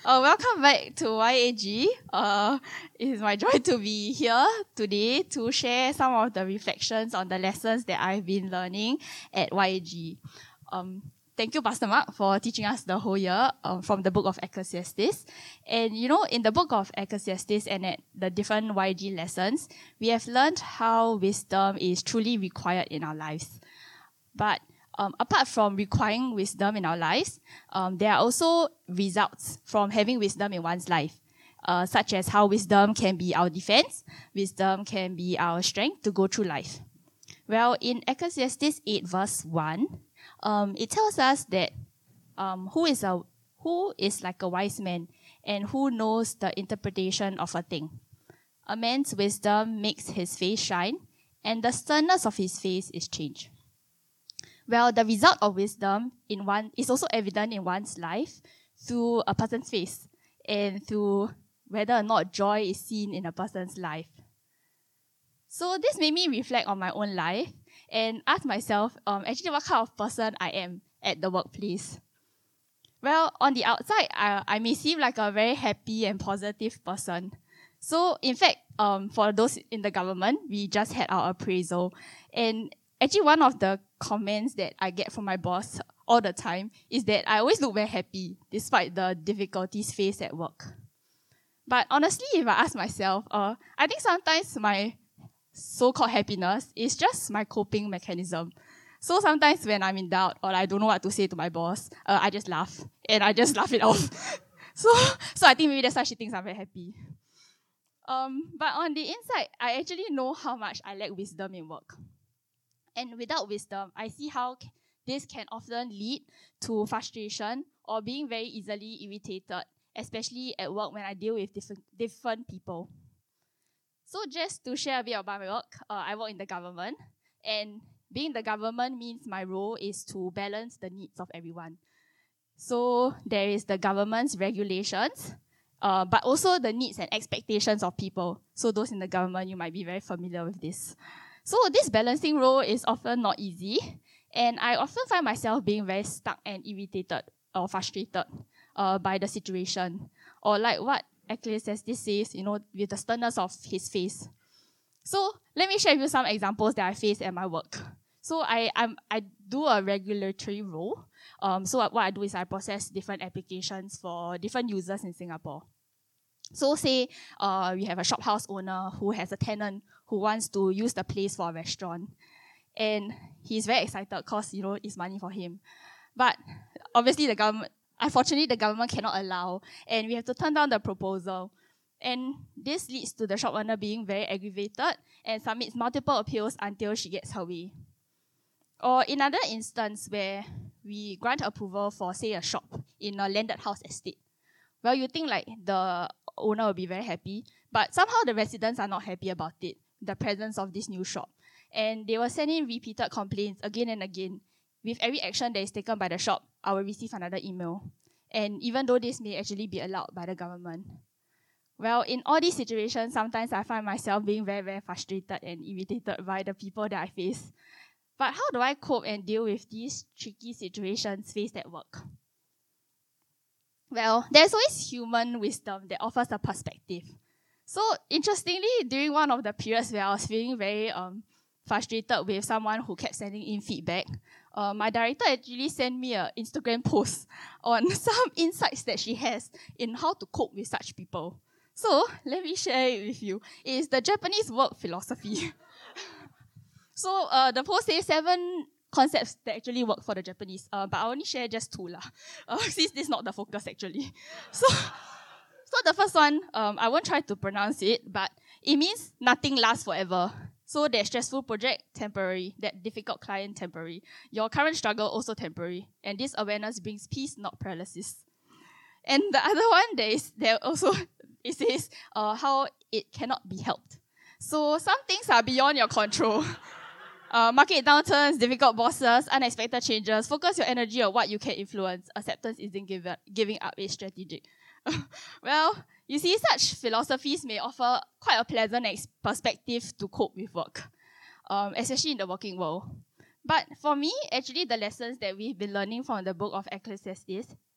Welcome back to YAG. It is my joy to be here today to share some of the reflections on the lessons that I've been learning at YAG. Thank you, Pastor Mark, for teaching us the whole year from the book of Ecclesiastes. And in the book of Ecclesiastes and at the different YAG lessons, we have learned how wisdom is truly required in our lives. But apart from requiring wisdom in our lives, there are also results from having wisdom in one's life, such as how wisdom can be our defense, wisdom can be our strength to go through life. Well, in Ecclesiastes 8 verse 1, it tells us that who is like a wise man and who knows the interpretation of a thing. A man's wisdom makes his face shine, and the sternness of his face is changed. Well, the result of wisdom is also evident in one's life through a person's face and through whether or not joy is seen in a person's life. So this made me reflect on my own life and ask myself, actually what kind of person I am at the workplace. Well, on the outside, I may seem like a very happy and positive person. So in fact, for those in the government, we just had our appraisal, and actually, one of the comments that I get from my boss all the time is that I always look very happy despite the difficulties faced at work. But honestly, if I ask myself, I think sometimes my so-called happiness is just my coping mechanism. So sometimes when I'm in doubt or I don't know what to say to my boss, I just laugh and I just laugh it off. So I think maybe that's why she thinks I'm very happy. But on the inside, I actually know how much I lack wisdom in work. And without wisdom, I see how this can often lead to frustration or being very easily irritated, especially at work when I deal with different people. So just to share a bit about my work, I work in the government. And being in the government means my role is to balance the needs of everyone. So there is the government's regulations, but also the needs and expectations of people. So those in the government, you might be very familiar with this. So this balancing role is often not easy, and I often find myself being very stuck and irritated or frustrated by the situation. Or like what Ecclesiastes says, with the sternness of his face. So let me share with you some examples that I face at my work. So I do a regulatory role. So what I do is I process different applications for different users in Singapore. So say we have a shophouse owner who has a tenant who wants to use the place for a restaurant. And he's very excited because, it's money for him. But obviously unfortunately the government cannot allow, and we have to turn down the proposal. And this leads to the shop owner being very aggravated and submits multiple appeals until she gets her way. Or in another instance where we grant approval for, say, a shop in a landed house estate. Well, you think like the owner will be very happy, but somehow the residents are not happy about it, the presence of this new shop. And they will send in repeated complaints again and again. With every action that is taken by the shop, I will receive another email. And even though this may actually be allowed by the government. Well, in all these situations, sometimes I find myself being very, very frustrated and irritated by the people that I face. But how do I cope and deal with these tricky situations faced at work? Well, there's always human wisdom that offers a perspective. So, interestingly, during one of the periods where I was feeling very frustrated with someone who kept sending in feedback, my director actually sent me an Instagram post on some insights that she has in how to cope with such people. So, let me share it with you. It is the Japanese work philosophy. So, the post says 7 concepts that actually work for the Japanese, but I only share just 2 since this is not the focus actually. So the first one, I won't try to pronounce it, but it means nothing lasts forever. So that stressful project, temporary. That difficult client, temporary. Your current struggle, also temporary. And this awareness brings peace, not paralysis. And the other one, it says how it cannot be helped. So some things are beyond your control. Market downturns, difficult bosses, unexpected changes. Focus your energy on what you can influence. Acceptance isn't giving up, it's strategic. Well, you see, such philosophies may offer quite a pleasant perspective to cope with work, especially in the working world. But for me, actually, the lessons that we've been learning from the book of Ecclesiastes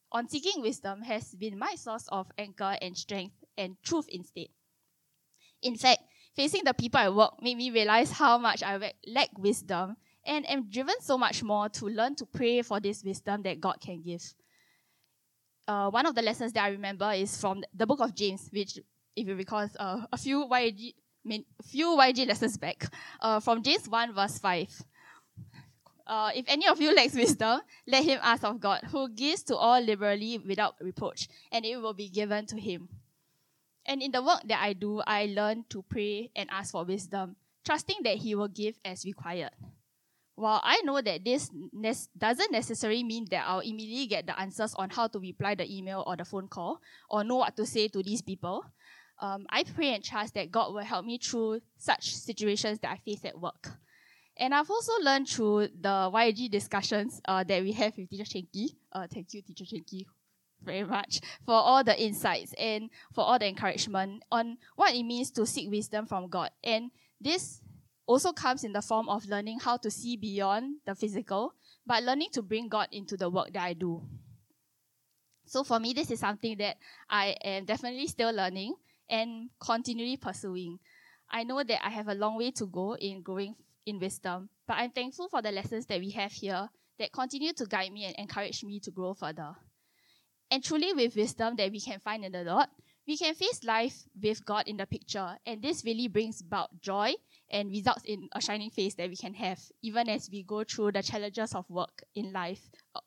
on seeking wisdom has been my source of anchor and strength and truth instead. In fact, facing the people at work made me realize how much I lack wisdom and am driven so much more to learn to pray for this wisdom that God can give. One of the lessons that I remember is from the book of James, which, if you recall, a few YG lessons back, from James 1 verse 5. If any of you lacks wisdom, let him ask of God, who gives to all liberally without reproach, and it will be given to him. And in the work that I do, I learn to pray and ask for wisdom, trusting that he will give as required. While I know that this doesn't necessarily mean that I'll immediately get the answers on how to reply the email or the phone call, or know what to say to these people, I pray and trust that God will help me through such situations that I face at work. And I've also learned through the YG discussions that we have with Teacher Chenki. Thank you, Teacher Chenki, very much for all the insights and for all the encouragement on what it means to seek wisdom from God. And this also comes in the form of learning how to see beyond the physical, but learning to bring God into the work that I do. So for me, this is something that I am definitely still learning and continually pursuing. I know that I have a long way to go in growing in wisdom, but I'm thankful for the lessons that we have here that continue to guide me and encourage me to grow further. And truly with wisdom that we can find in the Lord, we can face life with God in the picture, and this really brings about joy and results in a shining face that we can have, even as we go through the challenges of work in life.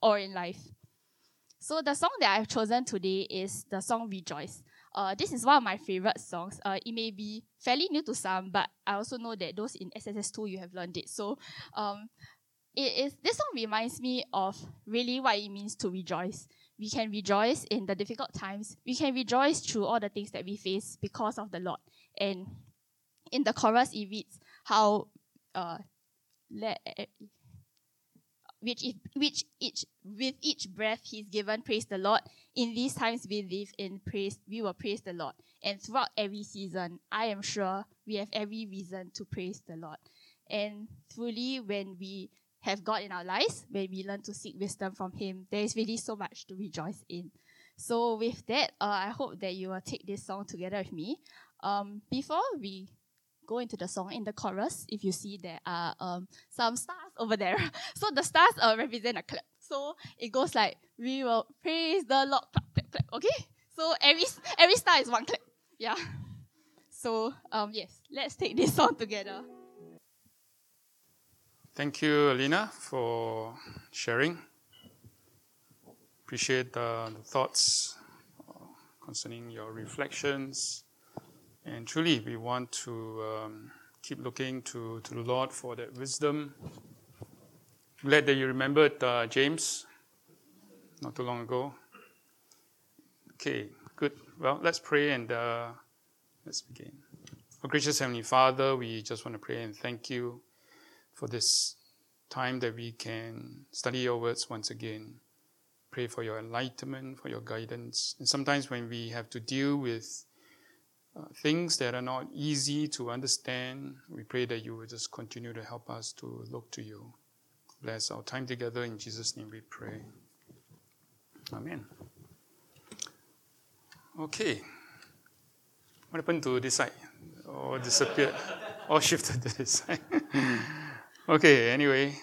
So the song that I've chosen today is the song Rejoice. This is one of my favorite songs. It may be fairly new to some, but I also know that those in SSS2, you have learned it. So this song reminds me of really what it means to rejoice. We can rejoice in the difficult times. We can rejoice through all the things that we face because of the Lord. And in the chorus, it reads how with each breath He's given, praise the Lord. In these times we live in praise, we will praise the Lord. And throughout every season, I am sure we have every reason to praise the Lord. And truly, when we have God in our lives, when we learn to seek wisdom from Him, there is really so much to rejoice in. So with that, I hope that you will take this song together with me. Before we go into the song, in the chorus, if you see there are some stars over there. So the stars represent a clap. So it goes like, we will praise the Lord, clap, clap, clap. Okay? So every star is one clap. Yeah. So yes, let's take this song together. Thank you, Alina, for sharing. Appreciate the thoughts concerning your reflections. And truly, we want to keep looking to the Lord for that wisdom. Glad that you remembered James not too long ago. Okay, good. Well, let's pray and let's begin. Our gracious Heavenly Father, we just want to pray and thank you for this time that we can study your words once again. Pray for your enlightenment, for your guidance. And sometimes when we have to deal with things that are not easy to understand, we pray that you will just continue to help us to look to you. Bless our time together. In Jesus' name we pray. Amen. Okay. What happened to this side? Or disappeared? Or shifted to this side? Okay, anyway,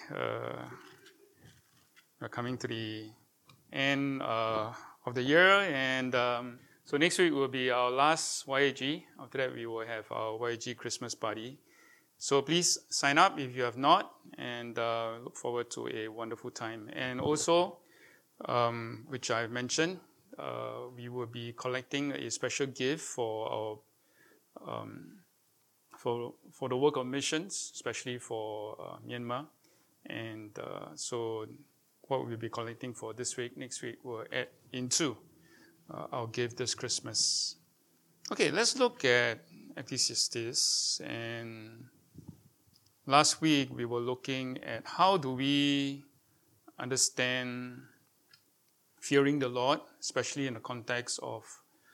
we're coming to the end of the year, and so next week will be our last YAG. After that, we will have our YAG Christmas party. So please sign up if you have not, and look forward to a wonderful time. And also, which I've mentioned, we will be collecting a special gift for our for the work of missions, especially for Myanmar. And so what we'll be collecting for this week, next week, we'll add into our gift this Christmas. Okay, let's look at Ecclesiastes. And last week, we were looking at how do we understand fearing the Lord, especially in the context of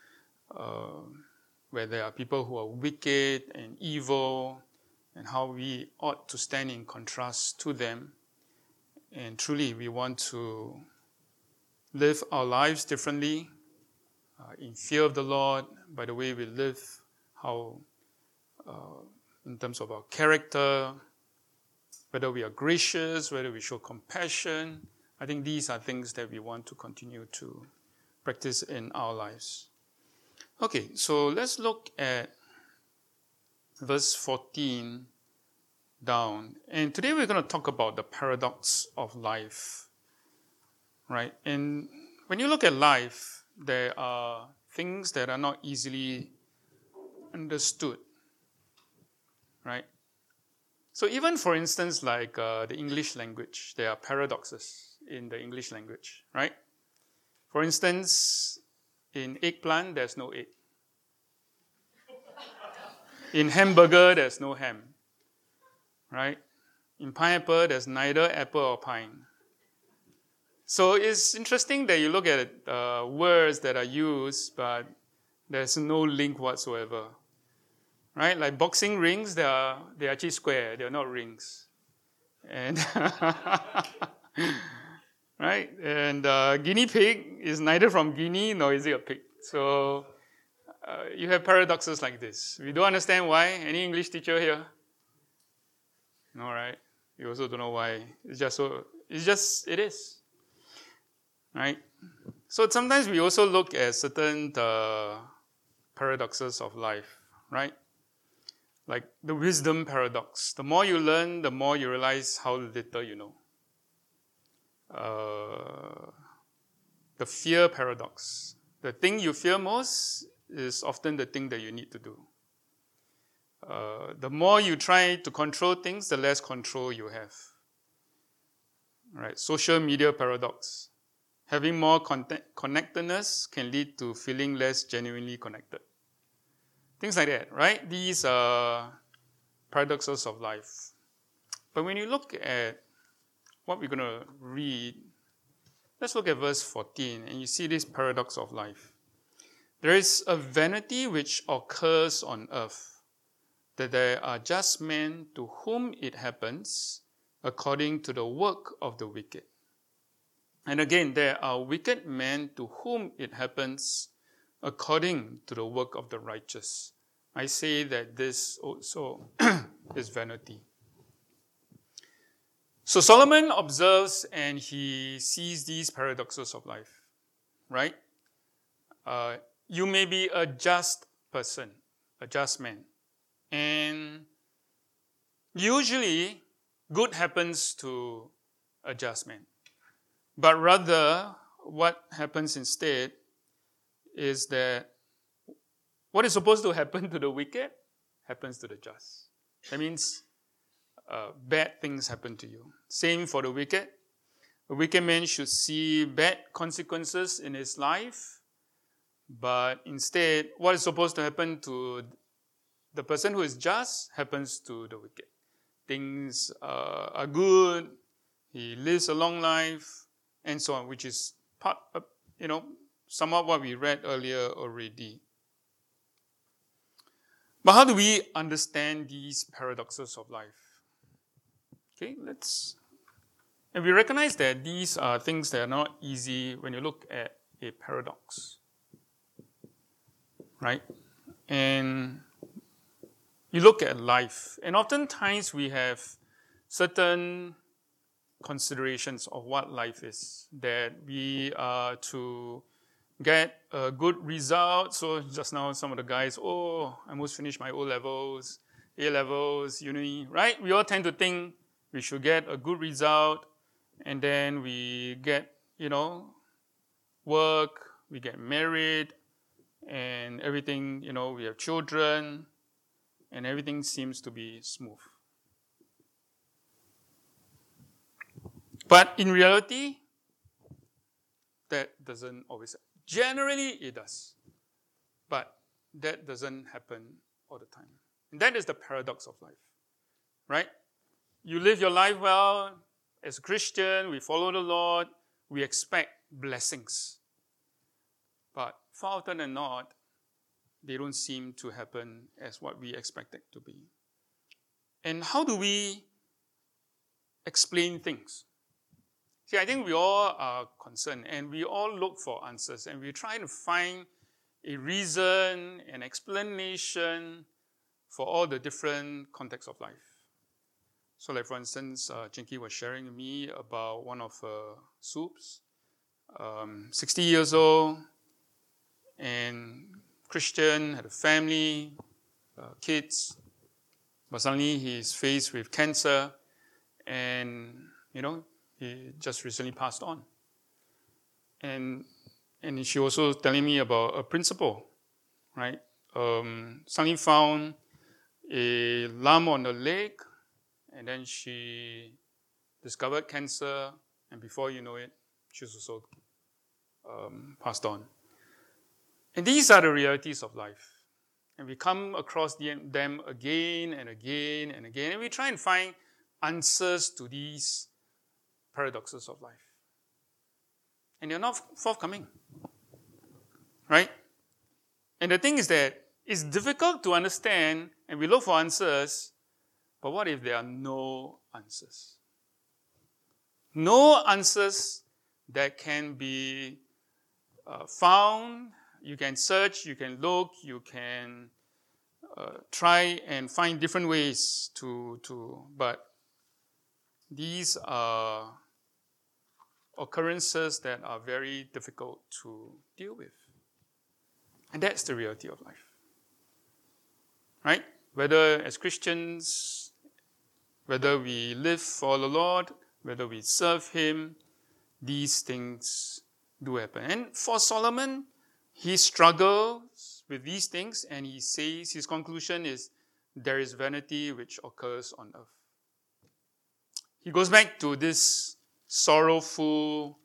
where there are people who are wicked and evil, and how we ought to stand in contrast to them. And truly, we want to live our lives differently in fear of the Lord, by the way we live, how in terms of our character, whether we are gracious, whether we show compassion. I think these are things that we want to continue to practice in our lives. Okay, so let's look at verse 14 down. And today we're going to talk about the paradox of life, right? And when you look at life, there are things that are not easily understood, right? So even, for instance, like the English language, there are paradoxes in the English language, right? For instance, in eggplant, there's no egg. In hamburger, there's no ham, right? In pineapple, there's neither apple or pine. So it's interesting that you look at words that are used, but there's no link whatsoever, right? Like boxing rings, they're actually square, they're not rings, and right? And guinea pig is neither from Guinea nor is it a pig. So you have paradoxes like this. We don't understand why. Any English teacher here? No, right? You also don't know why. It is. Right? So sometimes we also look at certain paradoxes of life, right? Like the wisdom paradox. The more you learn, the more you realize how little you know. The fear paradox. The thing you fear most is often the thing that you need to do. The more you try to control things, the less control you have. Right? Social media paradox. Having more connectedness can lead to feeling less genuinely connected. Things like that, right? These are paradoxes of life. But when you look at what we're going to read, let's look at verse 14, and you see this paradox of life. There is a vanity which occurs on earth, that there are just men to whom it happens according to the work of the wicked. And again, there are wicked men to whom it happens according to the work of the righteous. I say that this also is vanity. So Solomon observes and he sees these paradoxes of life, right? You may be a just person, a just man. And usually, good happens to a just man. But rather, what happens instead is that what is supposed to happen to the wicked happens to the just. That means bad things happen to you. Same for the wicked. A wicked man should see bad consequences in his life, but instead, what is supposed to happen to the person who is just happens to the wicked. Things are good, he lives a long life, and so on, which is part of, somewhat what we read earlier already. But how do we understand these paradoxes of life? Okay, and we recognize that these are things that are not easy when you look at a paradox, right? And you look at life, and oftentimes we have certain considerations of what life is, that we are to get a good result. So just now some of the guys, I almost finished my O-levels, A-levels, uni, right? We all tend to think we should get a good result, and then we get, work, we get married, and everything, we have children, and everything seems to be smooth. But in reality, that doesn't always happen. Generally, it does. But that doesn't happen all the time. And that is the paradox of life, right? You live your life well. As a Christian, we follow the Lord. We expect blessings. But far often than not, they don't seem to happen as what we expect it to be. And how do we explain things? See, I think we all are concerned and we all look for answers and we try to find a reason, an explanation for all the different contexts of life. So like for instance, Jinky was sharing with me about one of her soups, 60 years old and Christian, had a family, kids, but suddenly he's faced with cancer and, he just recently passed on. And she also telling me about a principle, right? Suddenly found a lump on the leg, and then she discovered cancer, and before you know it, she's also passed on. And these are the realities of life. And we come across them again and again and again, and we try and find answers to these paradoxes of life. And they're not forthcoming, right? And the thing is that it's difficult to understand, and we look for answers, but what if there are no answers? No answers that can be found. You can search, you can look, you can try and find different ways but these are occurrences that are very difficult to deal with. And that's the reality of life. Right? Whether as Christians, whether we live for the Lord, whether we serve Him, these things do happen. And for Solomon, he struggles with these things and he says, his conclusion is, there is vanity which occurs on earth. He goes back to this sorrowful,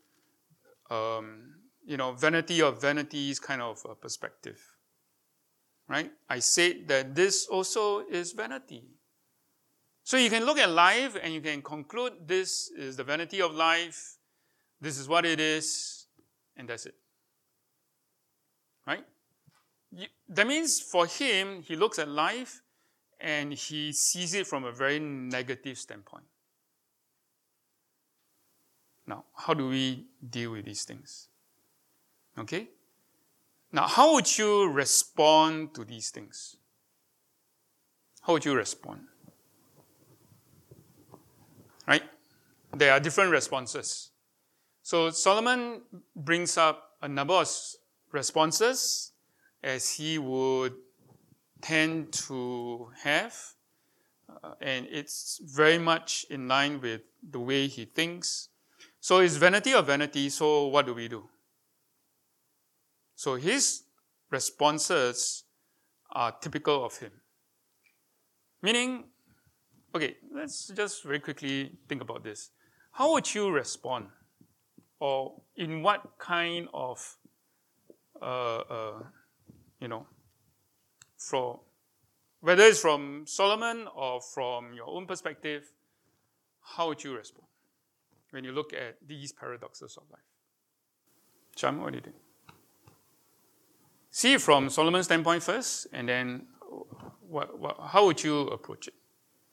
vanity of vanities kind of perspective. Right? I said that this also is vanity. So you can look at life and you can conclude this is the vanity of life, this is what it is, and that's it. Right? That means for him, he looks at life and he sees it from a very negative standpoint. Now, how do we deal with these things? Okay? Now, how would you respond to these things? How would you respond? Right? There are different responses. So Solomon brings up a number of responses as he would tend to have, and it's very much in line with the way he thinks. So it's vanity of vanity, so what do we do? So his responses are typical of him. Meaning, okay, let's just very quickly think about this. How would you respond? Or in what kind of, whether it's from Solomon or from your own perspective, how would you respond when you look at these paradoxes of life? Cham, what do you think? See it from Solomon's standpoint first, and then how would you approach it?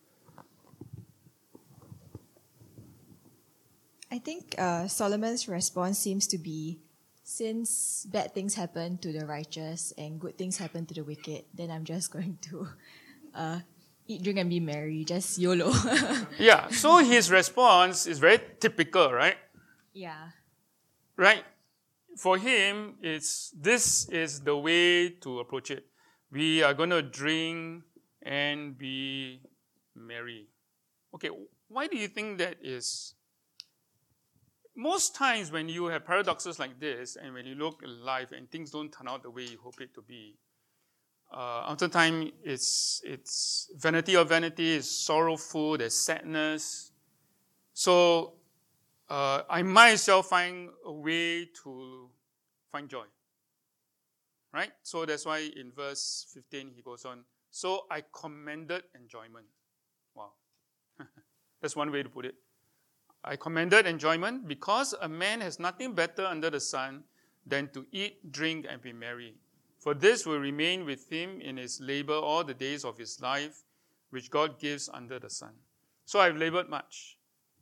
I think Solomon's response seems to be, since bad things happen to the righteous and good things happen to the wicked, then I'm just going to eat, drink, and be merry, just YOLO. Yeah, so his response is very typical, right? Yeah. Right? For him, this is the way to approach it. We are going to drink and be merry. Okay, why do you think that is? Most times when you have paradoxes like this, and when you look at life and things don't turn out the way you hope it to be, oftentimes it's vanity of vanity, it's sorrowful, there's sadness. So I might as well find a way to find joy. Right? So that's why in verse 15 he goes on, so I commended enjoyment. Wow. That's one way to put it. I commended enjoyment because a man has nothing better under the sun than to eat, drink, and be merry. For this will remain with him in his labor all the days of his life, which God gives under the sun. So I've labored much.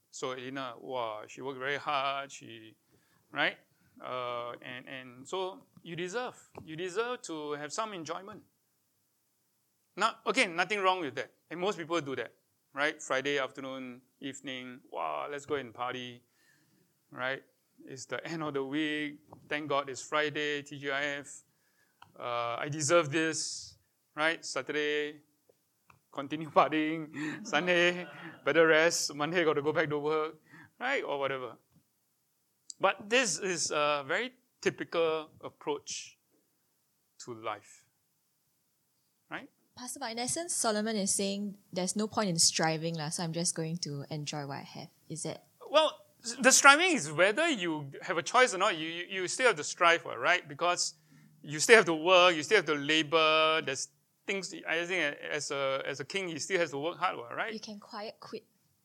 So Elena, wow, she worked very hard. Right? And so you deserve to have some enjoyment. Now, again, nothing wrong with that. And most people do that, right? Friday afternoon, evening, wow, let's go and party, right? It's the end of the week. Thank God it's Friday, TGIF. I deserve this, right? Saturday, continue partying. Sunday, better rest. Monday, got to go back to work, right? Or whatever. But this is a very typical approach to life, right? Pastor, but in essence, Solomon is saying there's no point in striving, so I'm just going to enjoy what I have. Is it? Well, the striving is whether you have a choice or not. You still have to strive, right? Because you still have to work, you still have to labor. There's things, I think as a king, he still has to work hard, right? You can quiet quit.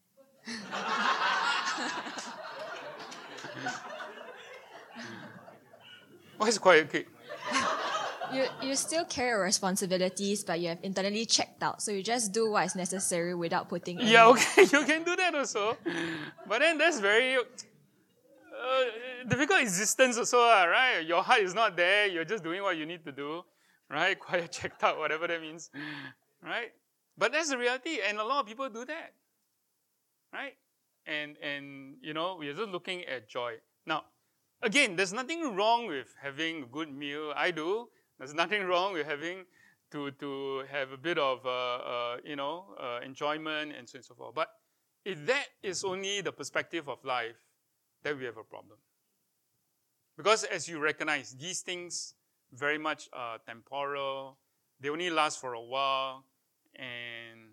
Why is quiet quit? You still carry responsibilities, but you have internally checked out. So you just do what is necessary without putting in. Yeah, okay, you can do that also. But then that's very difficult existence also, right? Your heart is not there. You're just doing what you need to do, right? Quiet, checked out, whatever that means, right? But that's the reality, and a lot of people do that, right? And we're just looking at joy. Now, again, there's nothing wrong with having a good meal. I do. There's nothing wrong with having to have a bit of enjoyment and so on and so forth. But if that is only the perspective of life, then we have a problem. Because as you recognize, these things very much are temporal. They only last for a while. And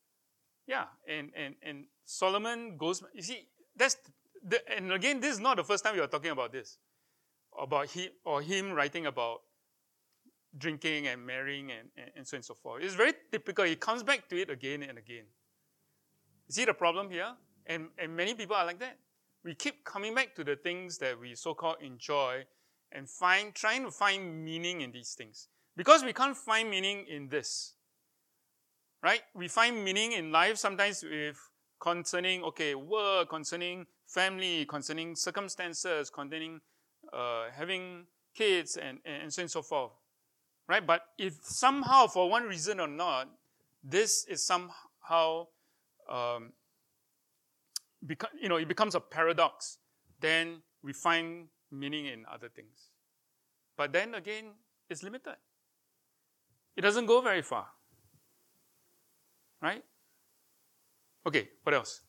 Solomon goes, you see, and again, this is not the first time we are talking about this, about him writing about drinking and marrying and so on and so forth. It's very typical. He comes back to it again and again. You see the problem here? And many people are like that. We keep coming back to the things that we so-called enjoy and trying to find meaning in these things. Because we can't find meaning in this, right? We find meaning in life sometimes concerning work, concerning family, concerning circumstances, concerning having kids and so on and so forth. Right? But if somehow, for one reason or not, this is somehow, it becomes a paradox, then we find meaning in other things. But then again, it's limited. It doesn't go very far. Right? Okay, what else?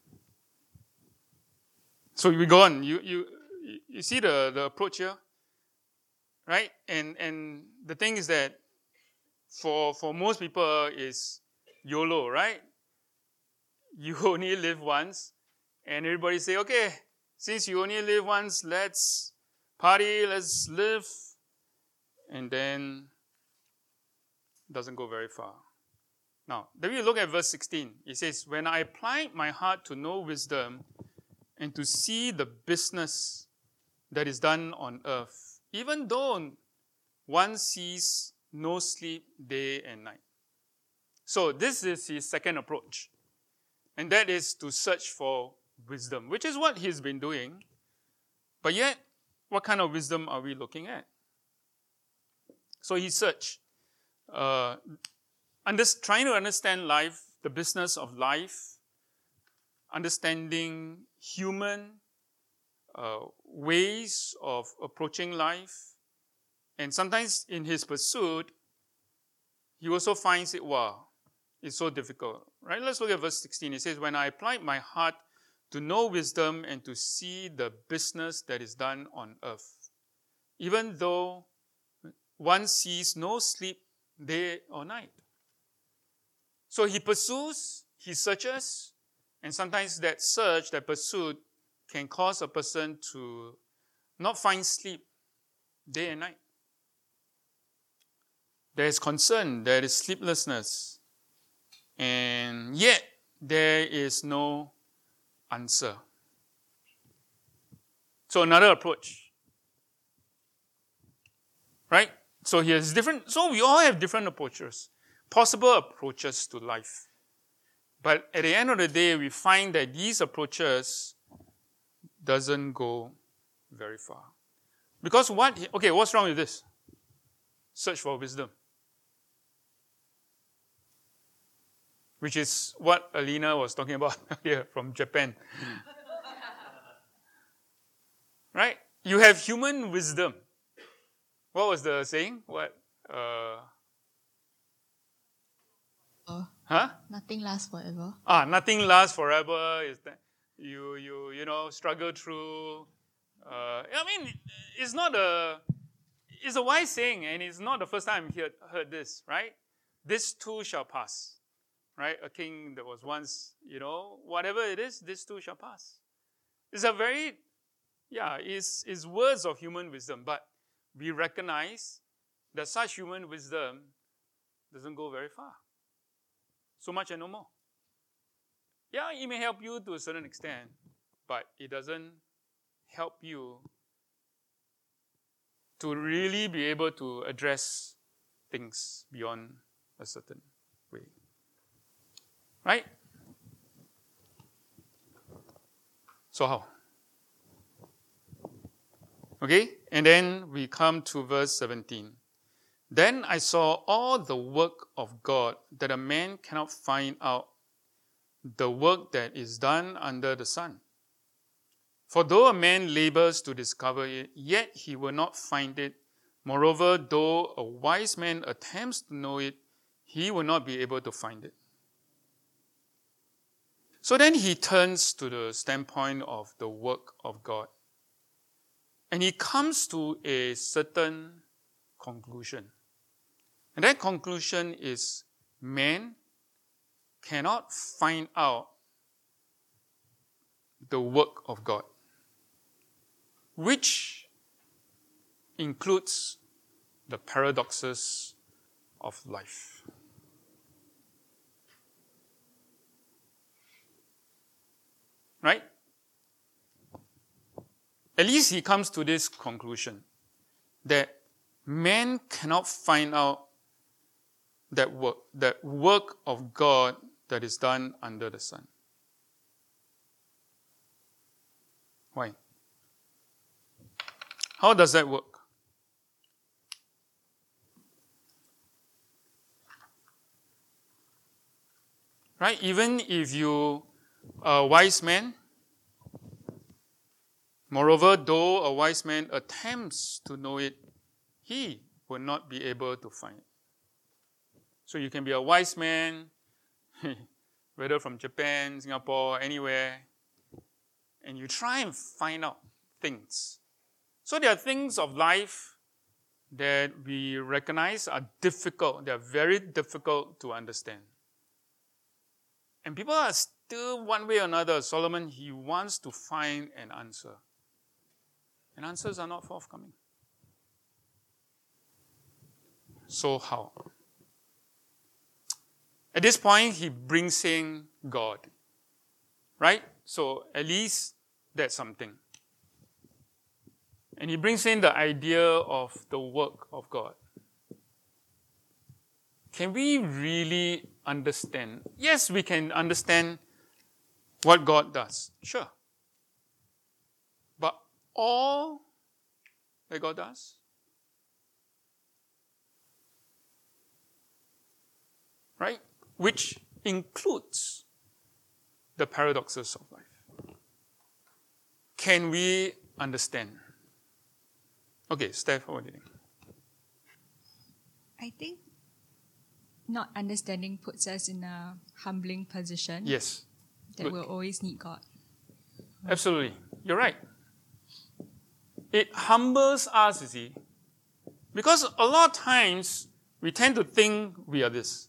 So we go on. You see the approach here? Right? And the thing is that for most people is YOLO, right? You only live once. And everybody say, okay, since you only live once, let's party, let's live. And then it doesn't go very far. Now, then we look at verse 16. It says, when I applied my heart to know wisdom and to see the business that is done on earth, even though one sees no sleep day and night. So this is his second approach. And that is to search for wisdom, which is what he's been doing. But yet, what kind of wisdom are we looking at? So he searched, trying to understand life, the business of life, understanding human ways of approaching life. And sometimes in his pursuit, he also finds it's so difficult. Right? Let's look at verse 16. It says, when I applied my heart to know wisdom and to see the business that is done on earth, even though one sees no sleep day or night. So he pursues, he searches, and sometimes that search, that pursuit, can cause a person to not find sleep day and night. There is concern, there is sleeplessness, and yet there is no answer. So another approach. Right? So we all have different approaches, possible approaches to life. But at the end of the day, we find that these approaches doesn't go very far. Because what's wrong with this? Search for wisdom. Which is what Alina was talking about here from Japan. Right? You have human wisdom. What was the saying? What? Nothing lasts forever. Nothing lasts forever. Is that you struggle through. It's a wise saying, and it's not the first time I heard this, right? This too shall pass, right? A king that was once, whatever it is, this too shall pass. It's it's words of human wisdom, but we recognize that such human wisdom doesn't go very far. So much and no more. Yeah, it may help you to a certain extent, but it doesn't help you to really be able to address things beyond a certain way. Right? So how? Okay, and then we come to verse 17. Then I saw all the work of God that a man cannot find out, the work that is done under the sun. For though a man labors to discover it, yet he will not find it. Moreover, though a wise man attempts to know it, he will not be able to find it. So then he turns to the standpoint of the work of God. And he comes to a certain conclusion. And that conclusion is man cannot find out the work of God, which includes the paradoxes of life. Right? At least he comes to this conclusion that man cannot find out that work of God that is done under the sun. Why? How does that work? Right? Even if you are a wise man, moreover, though a wise man attempts to know it, he will not be able to find it. So you can be a wise man, whether from Japan, Singapore, anywhere, and you try and find out things. So there are things of life that we recognize are difficult. They are very difficult to understand. And people are still, one way or another, Solomon, he wants to find an answer. And answers are not forthcoming. So how? At this point, he brings in God. Right? So at least that's something. And he brings in the idea of the work of God. Can we really understand? Yes, we can understand what God does. Sure. But all that God does? Right? Which includes the paradoxes of life. Can we understand? Okay, Steph, what do you think? I think not understanding puts us in a humbling position. Yes. That we'll always need God. Absolutely. You're right. It humbles us, you see. Because a lot of times, we tend to think we are this.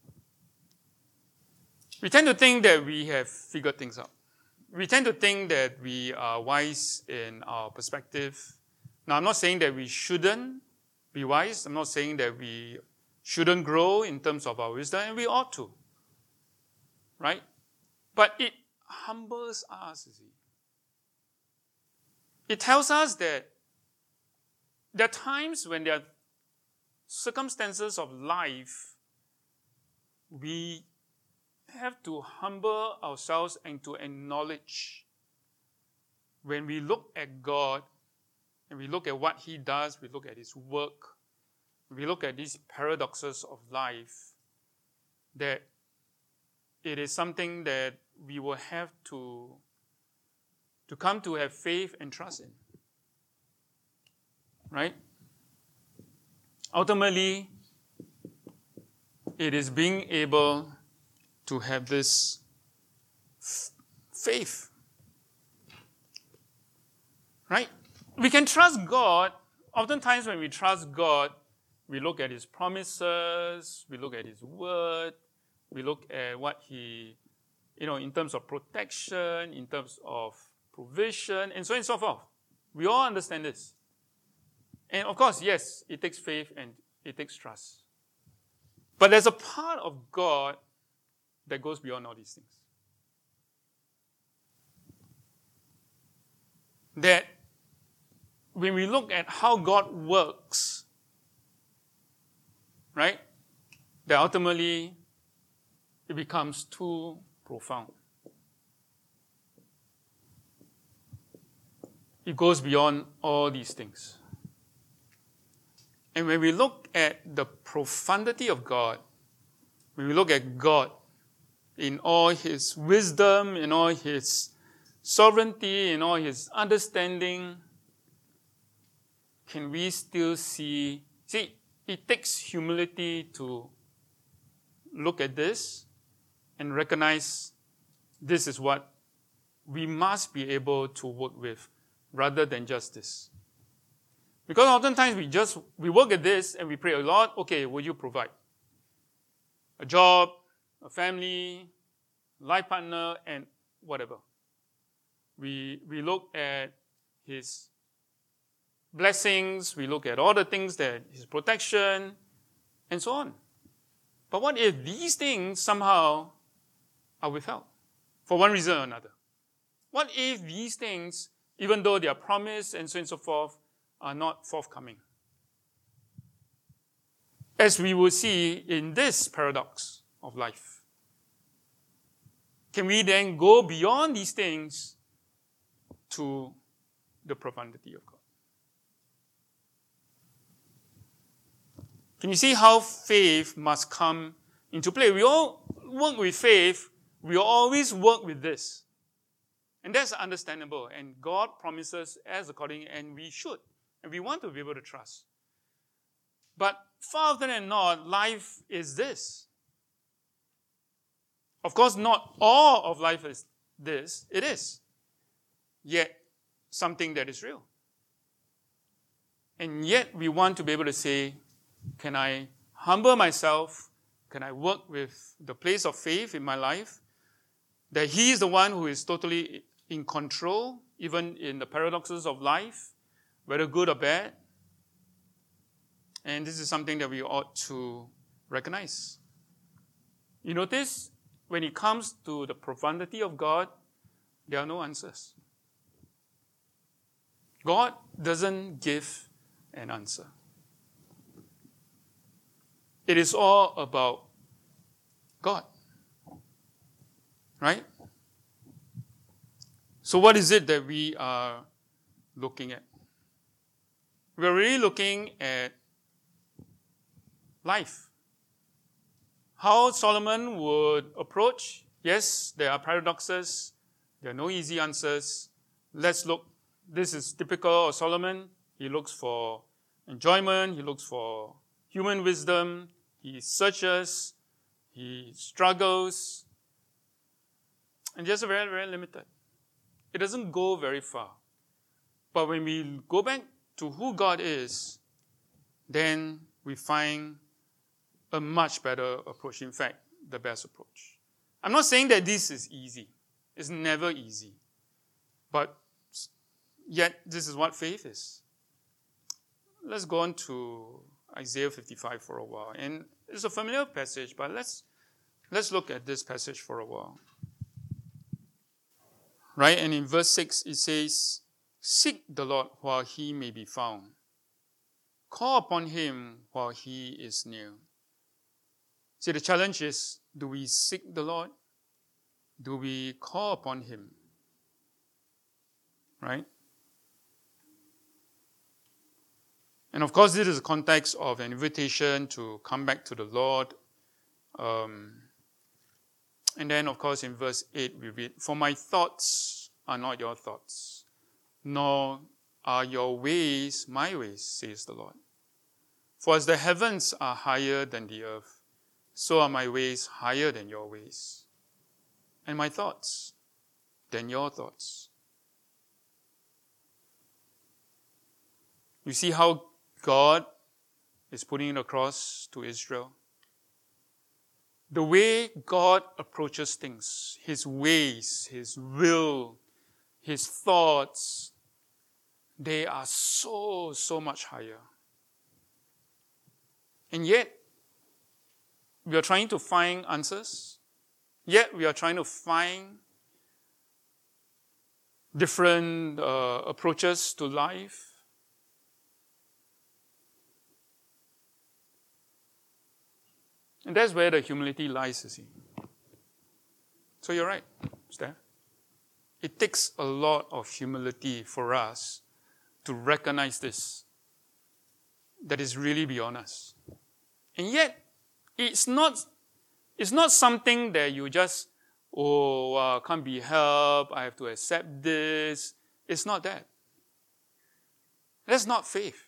We tend to think that we have figured things out. We tend to think that we are wise in our perspective. Now, I'm not saying that we shouldn't be wise. I'm not saying that we shouldn't grow in terms of our wisdom, and we ought to. Right? But it humbles us, you see. It tells us that there are times when there are circumstances of life we have to humble ourselves and to acknowledge when we look at God and we look at what He does, we look at His work, we look at these paradoxes of life, that it is something that we will have to come to have faith and trust in. Right? Ultimately, it is being able to have this faith. Right? We can trust God. Oftentimes when we trust God, we look at His promises, we look at His word, we look at what He, in terms of protection, in terms of provision, and so on and so forth. We all understand this. And of course, yes, it takes faith and it takes trust. But there's a part of God that goes beyond all these things. That when we look at how God works, right, that ultimately it becomes too profound. It goes beyond all these things. And when we look at the profundity of God, when we look at God in all His wisdom, in all His sovereignty, in all His understanding, can we still see, it takes humility to look at this and recognize this is what we must be able to work with rather than just this. Because oftentimes we work at this and we pray a lot, okay, will you provide? A job, a family, life partner, and whatever. We look at His blessings, we look at all the things that His protection, and so on. But what if these things somehow are withheld for one reason or another? What if these things, even though they are promised and so on and so forth, are not forthcoming? As we will see in this paradox of life, can we then go beyond these things to the profundity of God? Can you see how faith must come into play? We all work with faith. We always work with this. And that's understandable. And God promises as according, and we should. And we want to be able to trust. But far often than not, life is this. Of course, not all of life is this. It is. Yet, something that is real. And yet, we want to be able to say, can I humble myself? Can I work with the place of faith in my life? That He is the one who is totally in control, even in the paradoxes of life, whether good or bad. And this is something that we ought to recognize. You notice, when it comes to the profundity of God, there are no answers. God doesn't give an answer. It is all about God. Right? So what is it that we are looking at? We're really looking at life. How Solomon would approach. Yes, there are paradoxes. There are no easy answers. Let's look. This is typical of Solomon. He looks for enjoyment. He looks for human wisdom. He searches. He struggles. And just very, very limited. It doesn't go very far. But when we go back to who God is, then we find a much better approach. In fact, the best approach. I'm not saying that this is easy. It's never easy. But yet, this is what faith is. Let's go on to Isaiah 55 for a while. And it's a familiar passage, but let's look at this passage for a while. Right? And in verse 6, it says, "Seek the Lord while He may be found. Call upon Him while He is near." See, the challenge is, do we seek the Lord? Do we call upon Him? Right? And of course, this is the context of an invitation to come back to the Lord. And then, of course, in verse 8, we read, "For my thoughts are not your thoughts, nor are your ways my ways, says the Lord. For as the heavens are higher than the earth, so are my ways higher than your ways, and my thoughts than your thoughts." You see how God is putting it across to Israel? The way God approaches things, His ways, His will, His thoughts, they are so much higher. And yet, we are trying to find answers. Yet, we are trying to find different approaches to life. And that's where the humility lies, you see. So you're right, Steph. It takes a lot of humility for us to recognize this, that is really beyond us. And yet, it's not something that you just, can't be helped, I have to accept this. It's not that. That's not faith.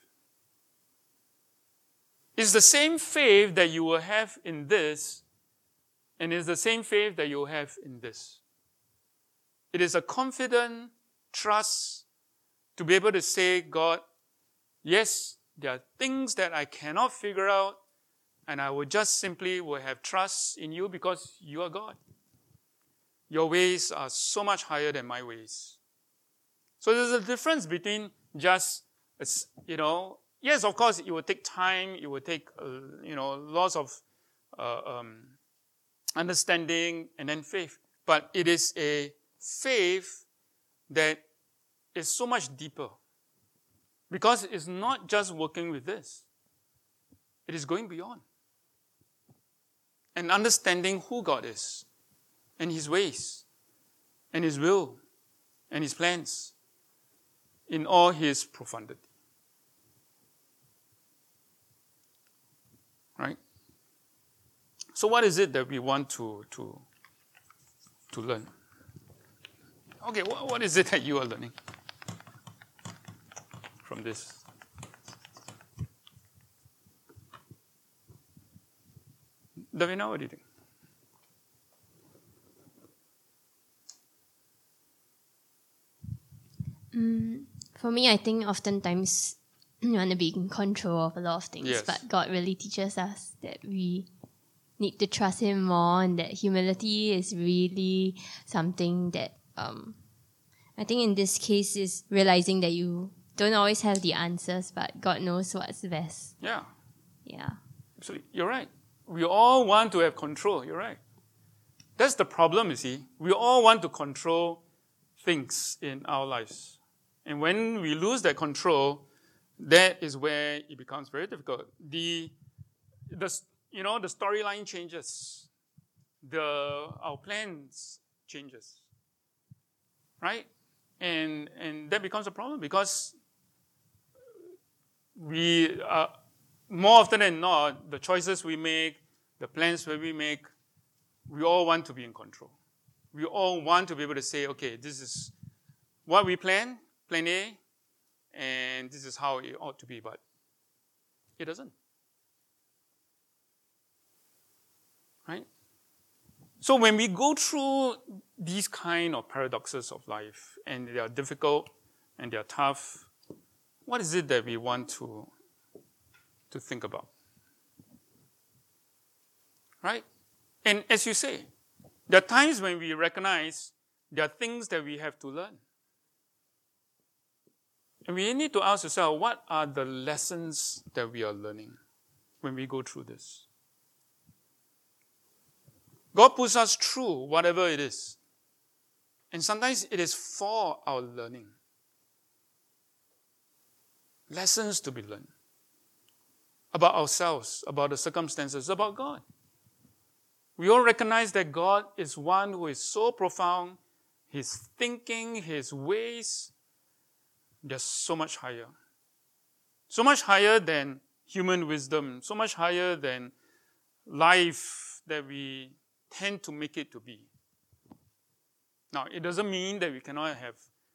It's the same faith that you will have in this, and it's the same faith that you will have in this. It is a confident trust to be able to say, God, yes, there are things that I cannot figure out, and I will just simply will have trust in you because you are God. Your ways are so much higher than my ways. So there's a difference between just, yes, of course, it will take time. It will take, lots of understanding and then faith. But it is a faith that is so much deeper. Because it's not just working with this. It is going beyond. And understanding who God is, and His ways, and His will, and His plans, in all His profundity. Right? So what is it that we want to learn? Okay, what is it that you are learning from this? Davina, what do you think? For me, I think oftentimes you want to be in control of a lot of things, Yes. but God really teaches us that we need to trust Him more, and that humility is really something that I think in this case is realizing that you don't always have the answers, but God knows what's best. Yeah, Yeah. absolutely. You're right. We all want to have control. You're right. That's the problem, you see. We all want to control things in our lives. And when we lose that control, that is where it becomes very difficult. The storyline changes. Our plans changes. Right? And that becomes a problem because we more often than not, the choices we make, the plans that we make, we all want to be in control. We all want to be able to say, okay, this is what we plan A, and this is how it ought to be, but it doesn't. Right? So when we go through these kind of paradoxes of life, and they are difficult and they are tough, what is it that we want to think about? Right? And as you say, there are times when we recognize there are things that we have to learn. And we need to ask ourselves, what are the lessons that we are learning when we go through this? God puts us through whatever it is. And sometimes it is for our learning. Lessons to be learned. About ourselves, about the circumstances, about God. We all recognize that God is one who is so profound. His thinking, His ways, they're so much higher. So much higher than human wisdom, so much higher than life that we tend to make it to be. Now, it doesn't mean that we cannot have,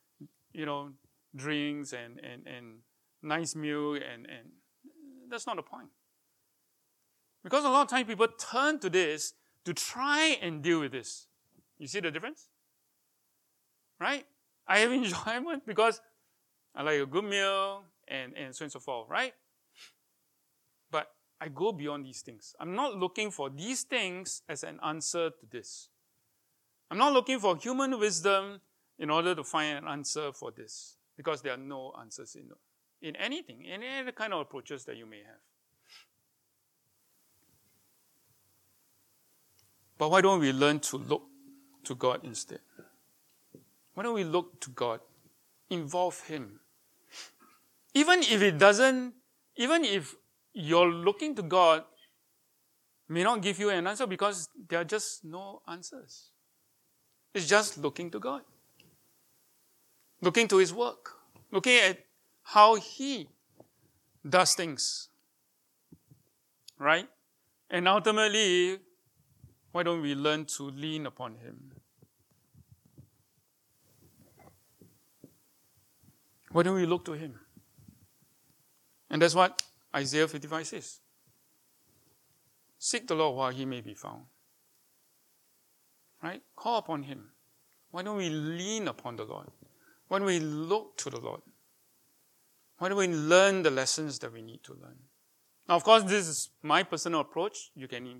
drinks and nice meal, and that's not the point. Because a lot of times people turn to this to try and deal with this. You see the difference? Right? I have enjoyment because I like a good meal and so on and so forth, right? But I go beyond these things. I'm not looking for these things as an answer to this. I'm not looking for human wisdom in order to find an answer for this, because there are no answers in anything, in any kind of approaches that you may have. But why don't we learn to look to God instead? Why don't we look to God? Involve Him. Even if you're looking to God may not give you an answer because there are just no answers. It's just looking to God. Looking to His work. Looking at how He does things. Right? And ultimately, why don't we learn to lean upon Him? Why don't we look to Him? And that's what Isaiah 55 says. Seek the Lord while He may be found. Right? Call upon Him. Why don't we lean upon the Lord? Why don't we look to the Lord? Why don't we learn the lessons that we need to learn? Now, of course, this is my personal approach. You can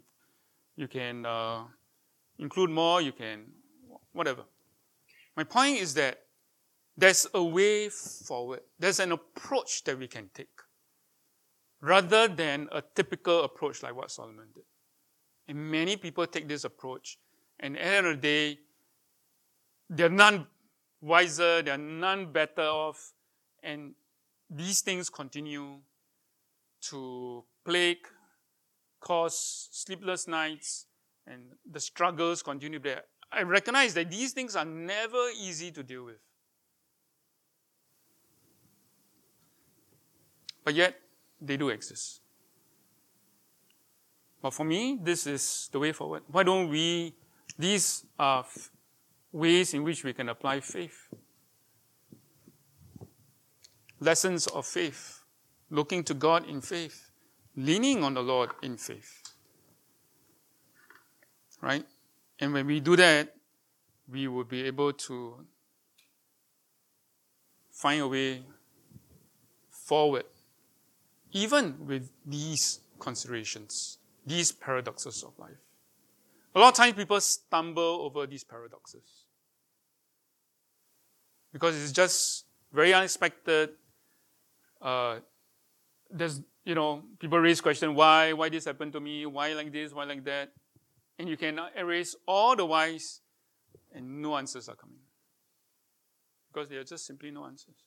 include more, you can whatever. My point is that there's a way forward. There's an approach that we can take, rather than a typical approach like what Solomon did. And many people take this approach, and at the end of the day, they're none wiser, they're none better off, and these things continue to plague, cause sleepless nights, and the struggles continue there. I recognize that these things are never easy to deal with. But yet, they do exist. But for me, this is the way forward. Why don't these are ways in which we can apply faith. Lessons of faith. Looking to God in faith. Leaning on the Lord in faith. Right? And when we do that, we will be able to find a way forward, even with these considerations, these paradoxes of life. A lot of times people stumble over these paradoxes because it's just very unexpected. People raise questions, why this happened to me, why like this, why like that, and you can erase all the whys, and no answers are coming because there are just simply no answers.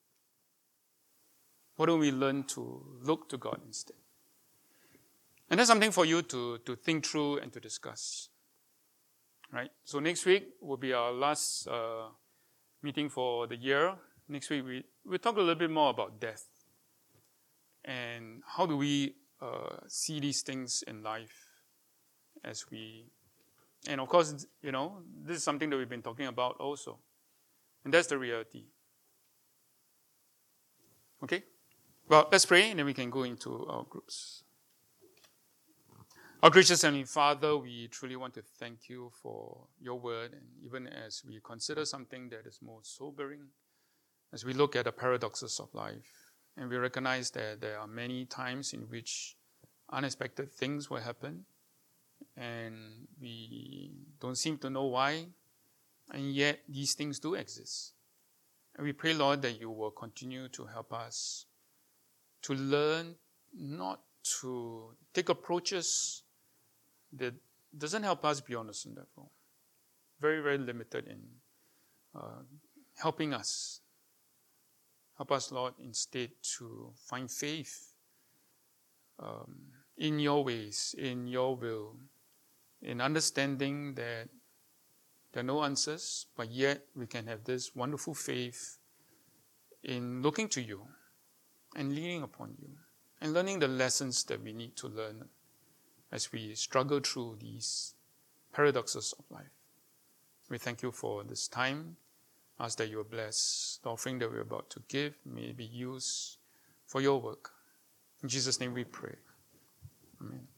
Why don't we learn to look to God instead? And that's something for you to think through and to discuss. Right? So next week will be our last meeting for the year. Next week we'll talk a little bit more about death. And how do we see these things in life and of course, this is something that we've been talking about also. And that's the reality. Okay? Well, let's pray and then we can go into our groups. Our gracious Heavenly Father, we truly want to thank you for your word, and even as we consider something that is more sobering, as we look at the paradoxes of life, and we recognize that there are many times in which unexpected things will happen, and we don't seem to know why, and yet these things do exist. And we pray, Lord, that you will continue to help us to learn not to take approaches that doesn't help us be on the sin level. Very, very limited in helping us. Help us, Lord, instead to find faith in your ways, in your will, in understanding that there are no answers, but yet we can have this wonderful faith in looking to you and leaning upon you and learning the lessons that we need to learn as we struggle through these paradoxes of life. We thank you for this time. Ask that you will bless the offering that we're about to give. May it be used for your work. In Jesus' name we pray. Amen.